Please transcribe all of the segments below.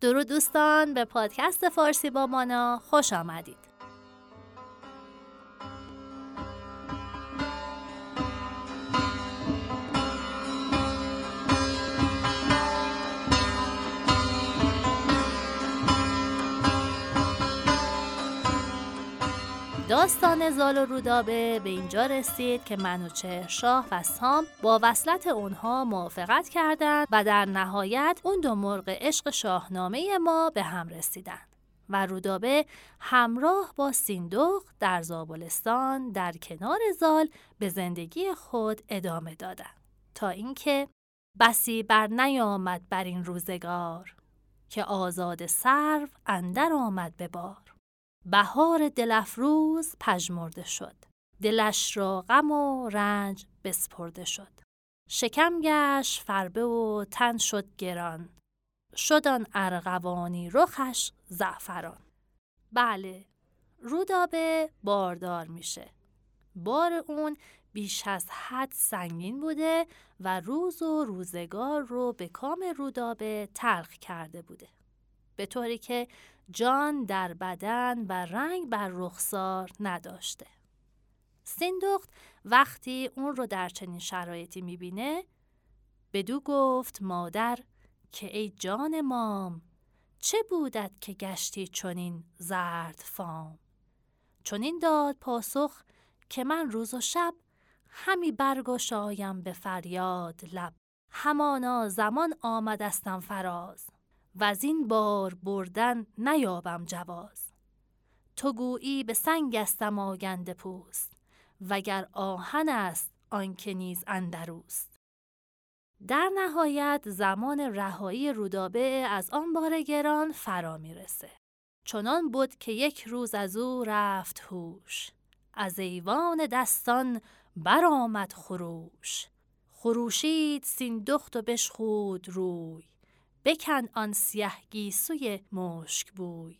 درود دوستان، به پادکست فارسی با مانا خوش آمدید. داستان زال و رودابه به اینجا رسید که منوچهرشاه و سام با وصلت اونها موافقت کردند و در نهایت اون دو مرغ عشق شاهنامه ما به هم رسیدند و رودابه همراه با سیندخت در زابلستان در کنار زال به زندگی خود ادامه دادند تا اینکه بسی بر نیامد بر این روزگار که آزاد سرو اندر آمد به بار. بهار دل افروز پژمرده شد، دلش را غم و رنج بسپرده شد. شکم گشت فربه و تن شد گران، شد آن ارغوانی رخش زعفران. بله، رودابه باردار میشه. بار اون بیش از حد سنگین بوده و روز و روزگار رو به کام رودابه تلخ کرده بوده، به طوری که جان در بدن و رنگ بر رخسار نداشته. سیندخت وقتی اون رو در چنین شرایطی میبینه بدو گفت مادر که ای جان مام، چه بودت که گشتی چنین زرد فام؟ چنین داد پاسخ که من روز و شب همی برگشایم به فریاد لب. همانا زمان آمدستم فراز، وزین بار بردن نیابم جواز. تو گویی به سنگ استم آگنده پوست، وگر آهن است آنکه نیز اندروست. در نهایت زمان رهایی رودابه از آن بار گران فرا میرسه. چنان بود که یک روز از او رفت هوش، از ایوان دستان برآمد خروش. خروشید سیندخت و بشخود روی، بکند آن سیه گیسوی مشک بوی.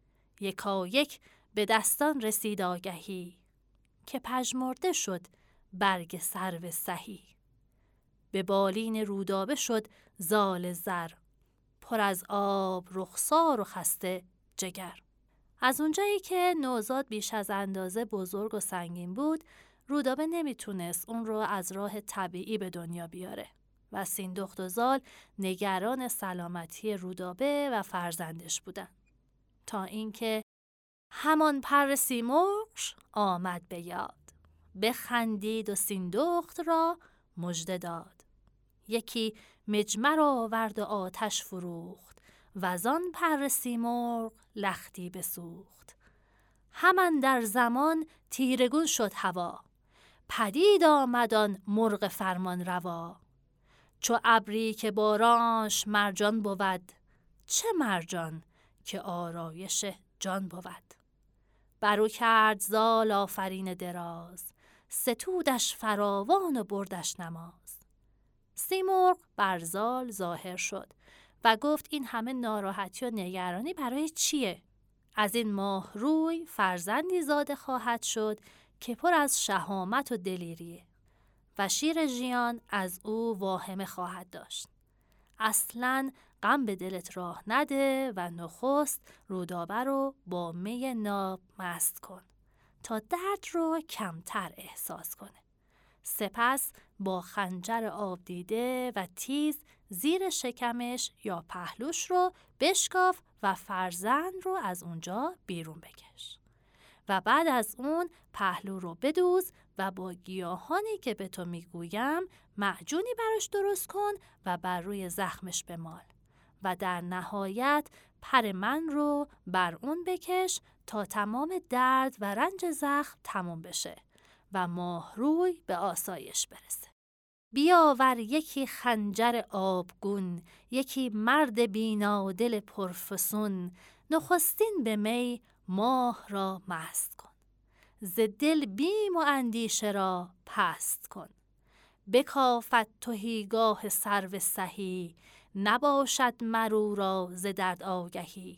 یکایک به دستان رسید آگهی، که پژمرده شد برگ سرو سهی. به بالین رودابه شد زال زر، پر از آب رخسار و خسته جگر. از اونجایی که نوزاد بیش از اندازه بزرگ و سنگین بود، رودابه نمیتونست اون رو از راه طبیعی به دنیا بیاره و سیندخت و زال نگران سلامتی رودابه و فرزندش بودن، تا اینکه همان پر سیمرغش آمد به یاد. بخندید و سیندخت را مژده داد. یکی مجمر آورد و آتش فروخت، وزان پر سیمرغ لختی بسوخت. همان در زمان تیرگون شد هوا، پدید آمد آن مرغ فرمان روا. چو ابری که بارانش مرجان بود، چه مرجان که آرایش جان بود. برو کرد زال آفرین دراز، ستودش فراوان و بردش نماز. سیمرغ بر زال ظاهر شد و گفت این همه ناراحتی و نگرانی برای چیه؟ از این ماه روی فرزندی زاده خواهد شد که پر از شهامت و دلیریه و شیر ژیان از او واهمه خواهد داشت. اصلاً غم به دلت راه نده و نخست رودابه رو با می ناب مست کن تا درد رو کمتر احساس کنه. سپس با خنجر آب دیده و تیز زیر شکمش یا پهلوش رو بشکاف و فرزند رو از اونجا بیرون بکش و بعد از اون پهلو رو بدوز و با گیاهانی که به تو میگویم معجونی براش درست کن و بر روی زخمش بمال و در نهایت پر من رو بر اون بکش تا تمام درد و رنج زخم تموم بشه و ماهروی به آسایش برسه. بیاور یکی خنجر آبگون، یکی مرد بینادل پرفسون. نخستین به می ماه را مست کن، ز دل بیم و اندیشه را پست کن. بکافد تهیگاه سرو سهی، نباشد مرو را ز درد آگهی.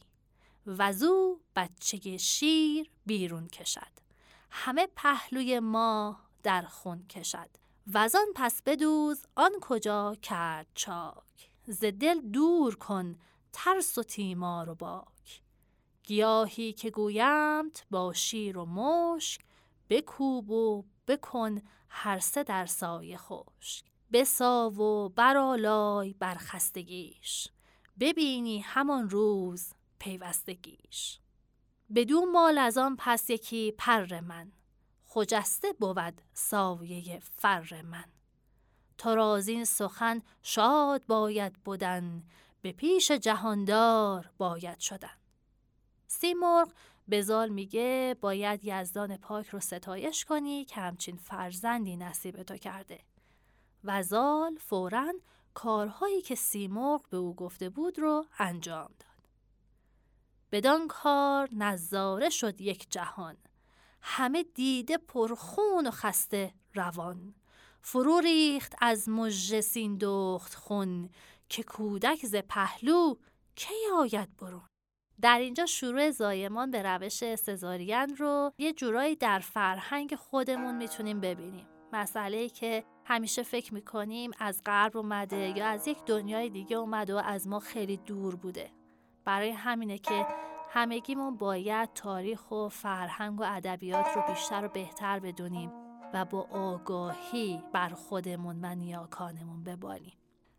وزو بچه شیر بیرون کشد، همه پهلوی ماه در خون کشد. وزان پس بدوز آن کجا کرد چاک، ز دل دور کن ترس و تیمار و باک. گیاهی که گویمت با شیر و مشک، بکوب و بکن هر سه در سایه خشک. بساو و برآلای بر خستگیش، ببینی همان روز پیوستگیش. بدو مال از آن پس یکی پر من، خجسته بود سایه فر من. تو را زین سخن شاد باید بودن، به پیش جهاندار باید شدن. سیمرغ به زال میگه باید یزدان پاک رو ستایش کنی که همچین فرزندی نصیب تو کرده. و زال فوراً کارهایی که سیمرغ به او گفته بود رو انجام داد. بدان کار نظاره شد یک جهان، همه دیده پرخون و خسته روان. فرو ریخت از مژه سیندخت خون، که کودک ز پهلو کی آید برون. در اینجا شروع زایمان به روش سزارین رو یه جورایی در فرهنگ خودمون میتونیم ببینیم. مسئله‌ای که همیشه فکر میکنیم از غرب اومده یا از یک دنیای دیگه اومده و از ما خیلی دور بوده. برای همینه که همگیمون باید تاریخ و فرهنگ و ادبیات رو بیشتر و بهتر بدونیم و با آگاهی بر خودمون و نیاکانمون ببالیم.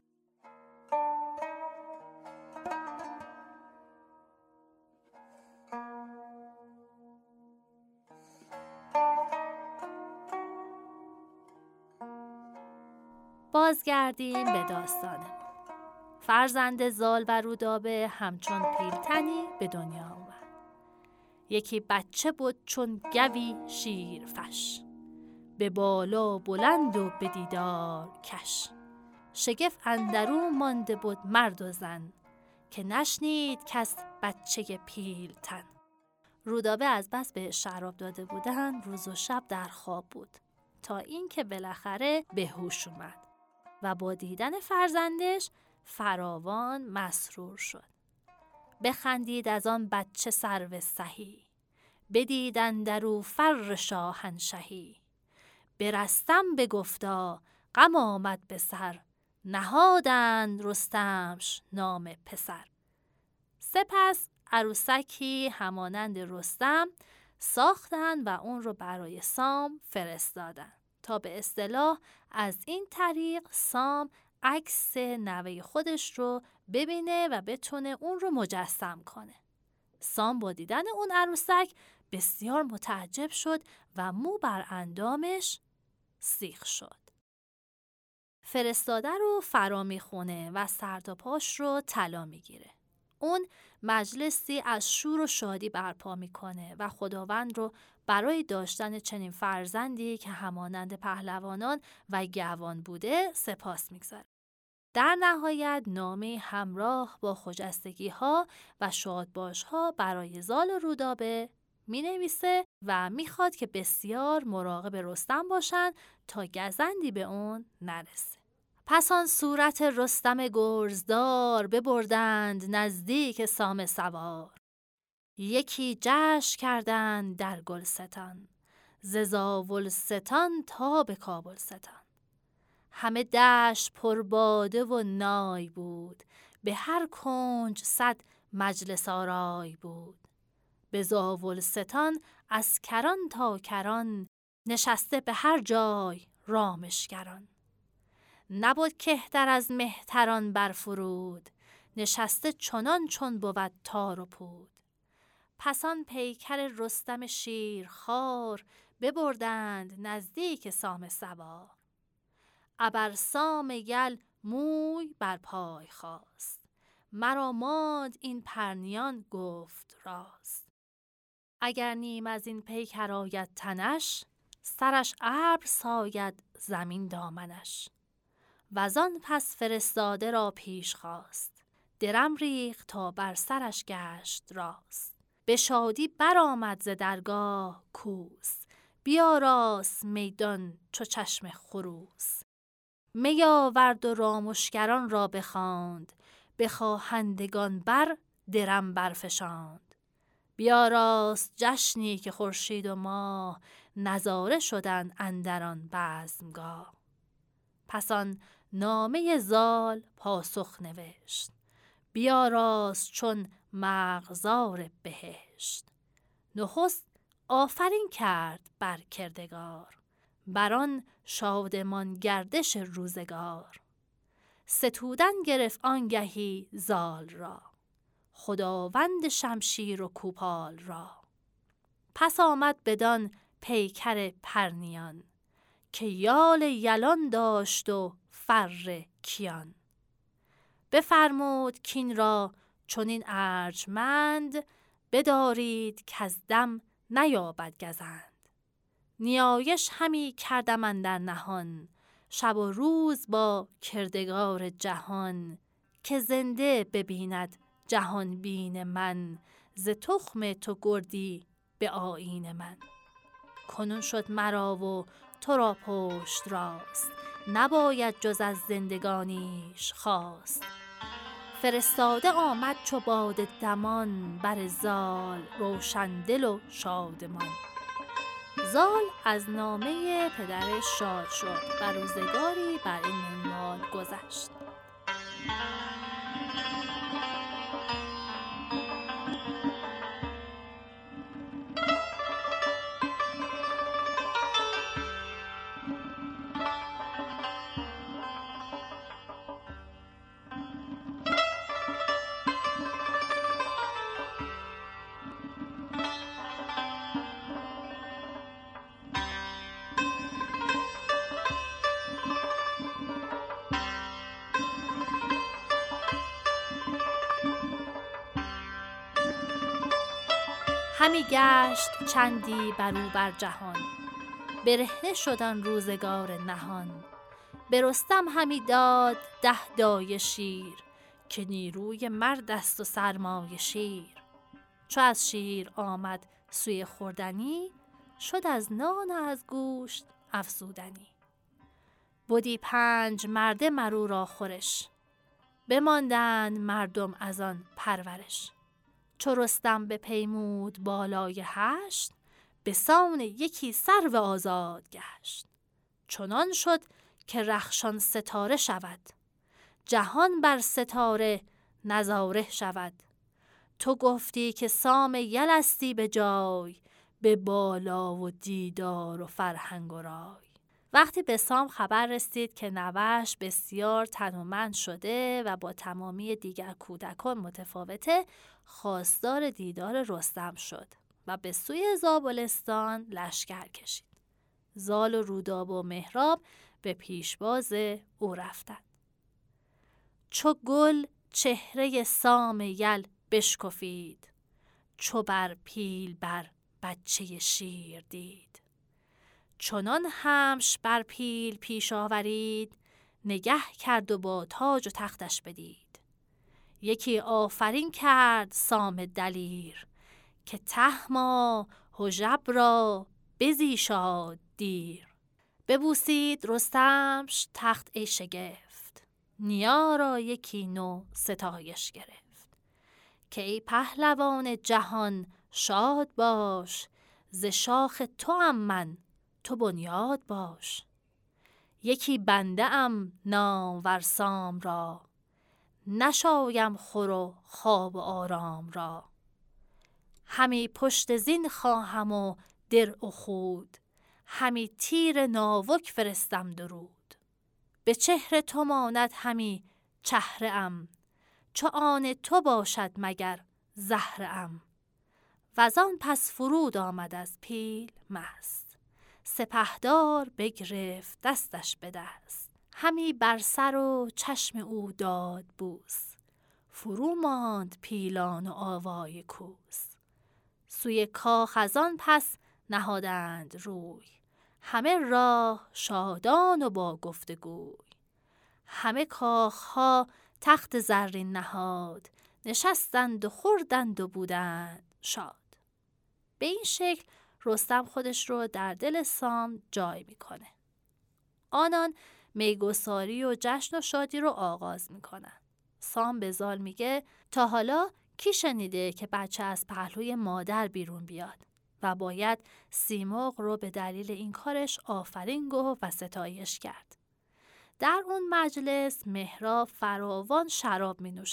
بازگردیم به داستانمون. فرزند زال و رودابه همچون پیلتنی به دنیا اومد. یکی بچه بود چون گوی شیرفش، به بالا بلند و به دیدار کش. شگفت اندرو مانده بود مرد و زن، که نشنید کس بچه پیلتن. رودابه از بس به شراب داده بودن روز و شب در خواب بود، تا اینکه بالاخره به هوش اومد و با دیدن فرزندش فراوان مسرور شد. بخندید از آن بچه سرو سهی، بدید اندرو فر شاهنشهی. به رستم بگفتا غم آمد به سر، نهادند رستمش نام پسر. سپس عروسکی همانند رستم ساختند و اون رو برای سام فرستادن تا به اصطلاح از این طریق سام عکس نوه خودش رو ببینه و بتونه اون رو مجسم کنه. سام با دیدن اون عروسک بسیار متعجب شد و مو بر اندامش سیخ شد. فرستاده رو فرا میخونه و سر تا پاش رو طلا میگیره. اون مجلسی از شور و شادی برپا میکنه و خداوند رو برای داشتن چنین فرزندی که همانند پهلوانان و گوان بوده سپاس میگذاره. در نهایت نامه همراه با خجستگی ها و شادباش ها برای زال و رودابه می نویسه و میخواد که بسیار مراقب رستم باشن تا گزندی به اون نرسه. پس آن صورت رستم گرزدار ببردند نزدیک سام سوار. یکی جشن کردند در گلستان، ز زاولستان تا به کابلستان. همه دشت پر باده و نای بود، به هر کنج صد مجلس آرای بود. به زاولستان از کران تا کران، نشسته به هر جای رامشگران. نبود کهتر از مهتران برفرود، نشسته چنان چون بود تار و پود. پس آن پیکر رستم شیرخوار، ببردند نزدیک سام سوار. ابر سام یل موی بر پای خاست، مرا ماند این پرنیان گفت راست. اگر نیم از این پیکر آید تنش، سرش ابر ساید زمین دامنش. وزان پس فرستاده را پیش خواست، درم ریخت تا بر سرش گشت راست. به شادی برآمد ز درگاه کوس، بیاراست میدان چو چشم خروس. می آورد و رامشگران را بخواند، به خواهندگان بر درم برفشاند. بیاراست جشنی که خورشید و ماه، نظاره شدند اندر آن بزمگاه. پس آن نامه زال پاسخ نوشت، بیاراست چون مرغزار بهشت. نخست آفرین کرد بر کردگار، بران شادمان گردش روزگار. ستودن گرفت آنگهی زال را، خداوند شمشیر و کوپال را. پس آمد بدان پیکر پرنیان، که یال یلان داشت و فر کیان. بفرمود کین را چنین ارجمند، بدارید کز دم نیابد گزند. نیایش همی کردم اندر نهان، شب و روز با کردگار جهان. که زنده ببیند جهان بین من، ز تخم تو گردی به آیین من. کنون شد مرا و تو را پشت راست، نباید جز از زندگانیش خواست. فرستاده آمد چو باد دمان، بر زال روشندل و شادمان. زال از نامه پدرش شاد شد و روزگاری بر این منوال گذشت. همی گشت چندی برو بر جهان، برهنه شد آن روزگار نهان. به رستم همی داد 10 دایه شیر، که نیروی مرد است و سرمایه شیر. چو از شیر آمد سوی خوردنی، شد از نان و از گوشت افزودنی. بدی 5 مرده مرو را خورش، بماندند مردم از آن پرورش. چو رستم بپیمود بالای 8، به سان یکی سرو آزاد گشت. چنان شد که رخشان ستاره شود، جهان بر ستاره نظاره شود. تو گفتی که سام یلستی به جای، به بالا و دیدار و فرهنگ و رای. وقتی به سام خبر رسید که نوه‌اش بسیار تنومند شده و با تمامی دیگر کودکان متفاوته، خواستار دیدار رستم شد و به سوی زابلستان لشکر کشید. زال و رودابه و مهراب به پیشواز او رفتند. چو گل چهره سام یل بشکفید، چو بر پیل بر بچه شیر دید. چنان همش بر پیل پیش آورید، نگه کرد و با تاج و تختش بدید. یکی آفرین کرد سام دلیر، که تهما هژبر را بزیشاد دیر. ببوسید رستمش تخت ای شگفت، نیا را یکی نو ستایش گرفت. که ای پهلوان جهان شاد باش، ز شاخ توام من تو بنیاد باش. یکی بنده ام نامور سام را، نشایم خور و خواب و آرام را. همی پشت زین خواهم و درع و خود، همی تیر ناوک فرستم درود. به چهر تو ماند همی چهره ام، چو آن تو باشد مگر زهره ام. وزان پس فرود آمد از پیل مست، سپهدار بگرفت دستش به دست. همی بر سر و چشم او داد بوس، فرو ماند پیلان و آوای کوس. سوی کاخ از آن پس نهادند روی، همه راه شادان و با گفتگوی. همه کاخها تخت زرین نهاد، نشستند و خوردند و بودند شاد. به این شکل رستم خودش رو در دل سام جای میکنه. آنان میگساری و جشن و شادی رو آغاز میکنن. سام به زال میگه تا حالا کی شنیده که بچه از پهلوی مادر بیرون بیاد و باید سیمرغ رو به دلیل این کارش آفرین گفت و ستایش کرد. در اون مجلس مهراب فراوان شراب می نوشه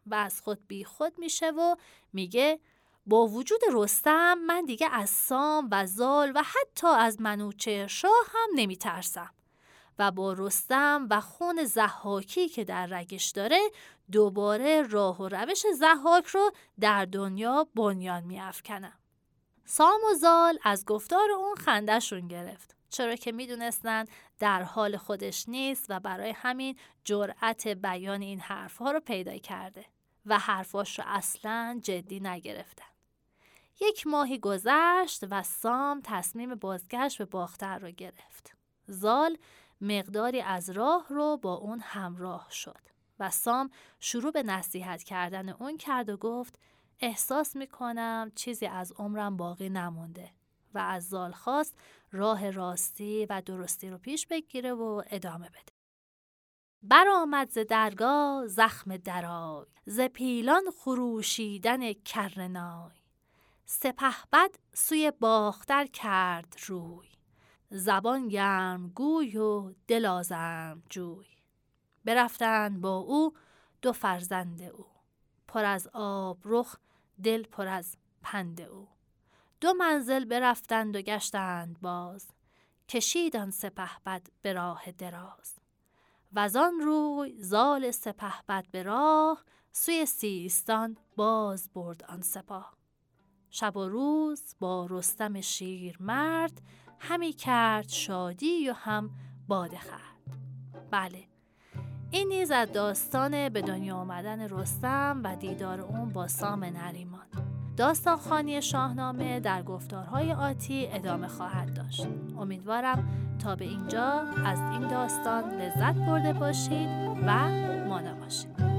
و از خود بی خود میشه و میگه با وجود رستم من دیگه از سام و زال و حتی از منوچهر شاه هم نمیترسم و با رستم و خون ضحاکی که در رگش داره دوباره راه و روش ضحاک رو در دنیا بنیان میافکنم. سام و زال از گفتار اون خنده‌شون گرفت، چرا که میدونستن در حال خودش نیست و برای همین جرأت بیان این حرفها رو پیدا کرده و حرفاش رو اصلاً جدی نگرفتن. 1 ماهی گذشت و سام تصمیم بازگشت به باختر رو گرفت. زال مقداری از راه رو با اون همراه شد و سام شروع به نصیحت کردن اون کرد و گفت احساس میکنم چیزی از عمرم باقی نمونده و از زال خواست راه راستی و درستی رو پیش بگیره و ادامه بده. برآمد ز درگاه زخم درای، ز پیلان خروشیدن کرنای. سپهبد سوی باختر کرد روی، زبان گرم گوی و دل آزرم جوی. برفتند با او 2 فرزند او، پر از آب رخ دل پر از پند او. 2 منزل برفتند و گشتند باز، کشید آن سپهبد به راه دراز. وزان روی زال سپهبد به راه، سوی سیستان باز برد آن سپاه. شب و روز با رستم شیرمرد، همی کرد شادی و هم باده خورد. بله، این نیز از داستان به دنیا آمدن رستم و دیدار اون با سام نریمان. داستان خوانی شاهنامه در گفتارهای آتی ادامه خواهد داشت. امیدوارم تا به اینجا از این داستان لذت برده باشید و مانا باشید.